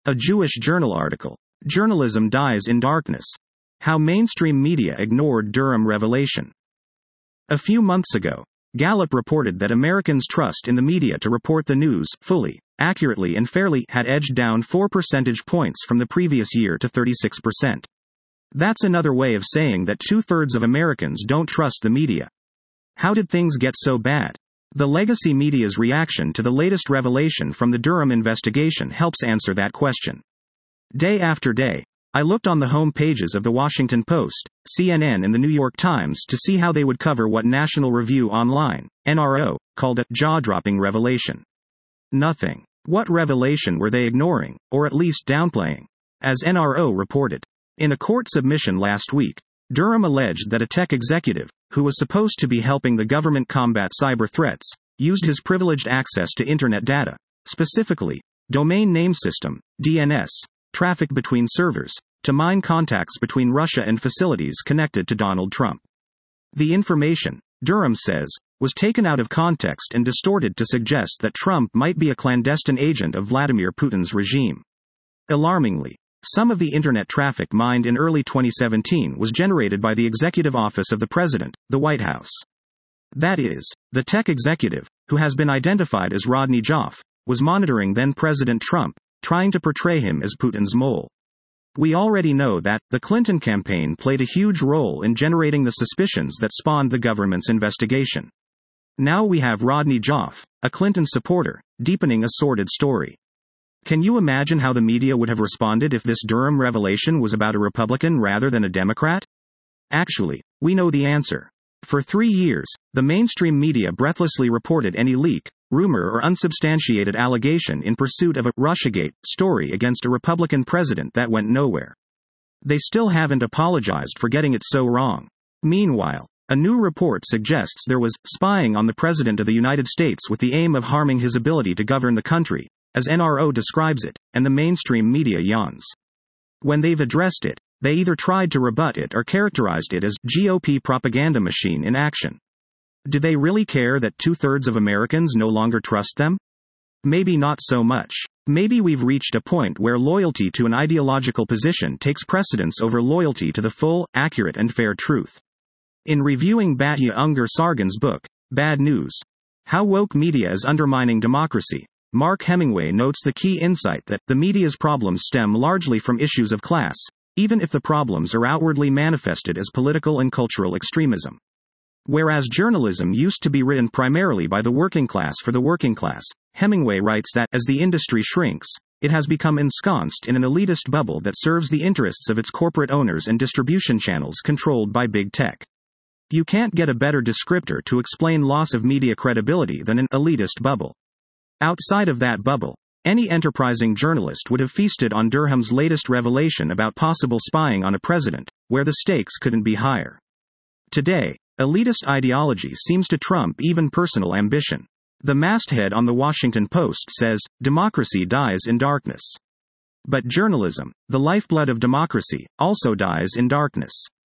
A Jewish Journal article. Journalism dies in darkness. How mainstream media ignored Durham revelation. A few months ago, Gallup reported that Americans' trust in the media to report the news fully, accurately and fairly had edged down 4 percentage points from the previous year to 36%. That's another way of saying that 2/3 of Americans don't trust the media. How did things get so bad? The legacy media's reaction to the latest revelation from the Durham investigation helps answer that question. Day after day, I looked on the home pages of the Washington Post, CNN and the New York Times to see how they would cover what National Review Online, NRO, called a jaw-dropping revelation. Nothing. What revelation were they ignoring, or at least downplaying? As NRO reported, in a court submission last week, Durham alleged that a tech executive, who was supposed to be helping the government combat cyber threats, used his privileged access to internet data, specifically, domain name system, DNS, traffic between servers, to mine contacts between Russia and facilities connected to Donald Trump. The information, Durham says, was taken out of context and distorted to suggest that Trump might be a clandestine agent of Vladimir Putin's regime. Alarmingly, some of the internet traffic mined in early 2017 was generated by the Executive Office of the President, the White House. That is, the tech executive, who has been identified as Rodney Joffe, was monitoring then-President Trump, trying to portray him as Putin's mole. We already know that the Clinton campaign played a huge role in generating the suspicions that spawned the government's investigation. Now we have Rodney Joffe, a Clinton supporter, deepening a sordid story. Can you imagine how the media would have responded if this Durham revelation was about a Republican rather than a Democrat? Actually, we know the answer. For 3 years, the mainstream media breathlessly reported any leak, rumor or unsubstantiated allegation in pursuit of a Russiagate story against a Republican president that went nowhere. They still haven't apologized for getting it so wrong. Meanwhile, a new report suggests there was spying on the President of the United States with the aim of harming his ability to govern the country, as NRO describes it, and the mainstream media yawns. When they've addressed it, they either tried to rebut it or characterized it as GOP propaganda machine in action. Do they really care that 2/3 of Americans no longer trust them? Maybe not so much. Maybe we've reached a point where loyalty to an ideological position takes precedence over loyalty to the full, accurate and fair truth. In reviewing Batya Unger Sargon's book, Bad News: How Woke Media is Undermining Democracy, Mark Hemingway notes the key insight that the media's problems stem largely from issues of class, even if the problems are outwardly manifested as political and cultural extremism. Whereas journalism used to be written primarily by the working class for the working class, Hemingway writes that as the industry shrinks, it has become ensconced in an elitist bubble that serves the interests of its corporate owners and distribution channels controlled by big tech. You can't get a better descriptor to explain loss of media credibility than an elitist bubble. Outside of that bubble, any enterprising journalist would have feasted on Durham's latest revelation about possible spying on a president, where the stakes couldn't be higher. Today, elitist ideology seems to trump even personal ambition. The masthead on the Washington Post says, "Democracy dies in darkness." But journalism, the lifeblood of democracy, also dies in darkness.